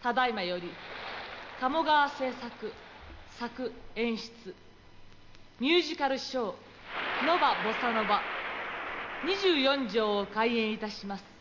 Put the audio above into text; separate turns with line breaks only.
ただいまより鴨川製作作演出ミュージカルショー「ノバ・ボサノバ」24条を開演いたします。